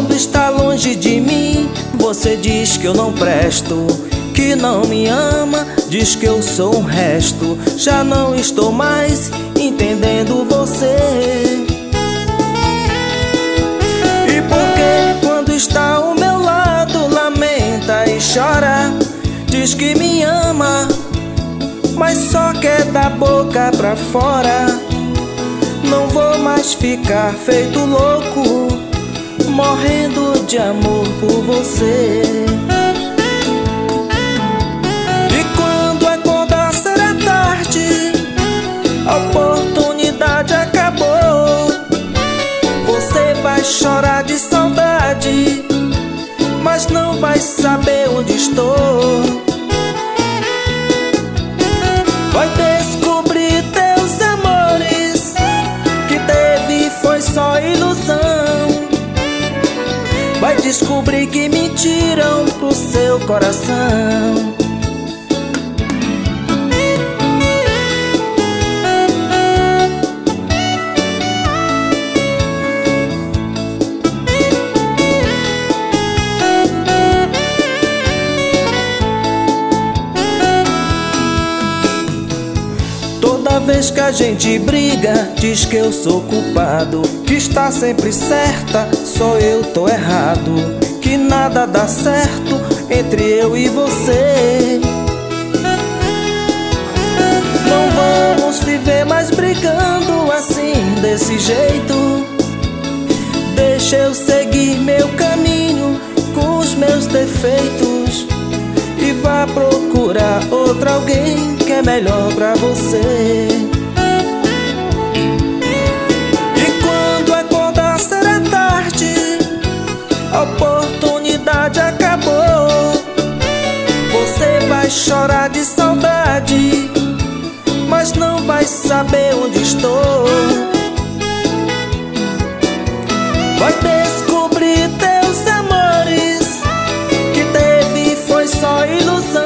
quando está longe de mim, você diz que eu não presto, que não me ama, diz que eu sou um resto. Já não estou mais entendendo você. E por que quando está ao meu lado lamenta e chora? Diz que me ama, mas só quer da boca pra fora. Não vou mais ficar feito louco, morrendo de amor por você. E quando acordar será tarde, a oportunidade acabou. Você vai chorar de saudade, mas não vai saber onde estou. Vai descobrir teus amores, que teve foi só ilusão. Vai descobrir que mentiram pro seu coração. Toda vez que a gente briga, diz que eu sou culpado, que está sempre certa, só eu tô errado, que nada dá certo entre eu e você. Não vamos viver mais brigando assim, desse jeito. Deixa eu seguir meu caminho com os meus defeitos e vá procurar outro alguém que é melhor pra você. E quando acordar será tarde, a oportunidade acabou. Você vai chorar de saudade, mas não vai saber onde estou. Vai descobrir teus amores, que teve foi só ilusão.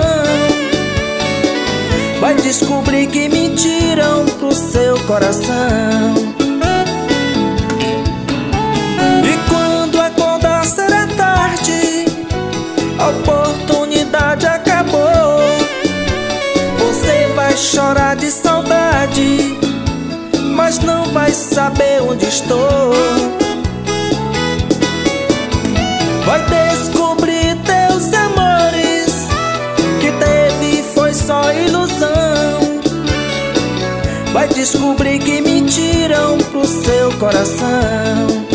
Vai descobrir que mentiram pro seu coração. E quando acordar será tarde, a oportunidade acabou. Você vai chorar de saudade, mas não vai saber onde estou. Vai descobrir teus amores, que teve foi só ilusão. Vai descobrir que mentiram pro seu coração.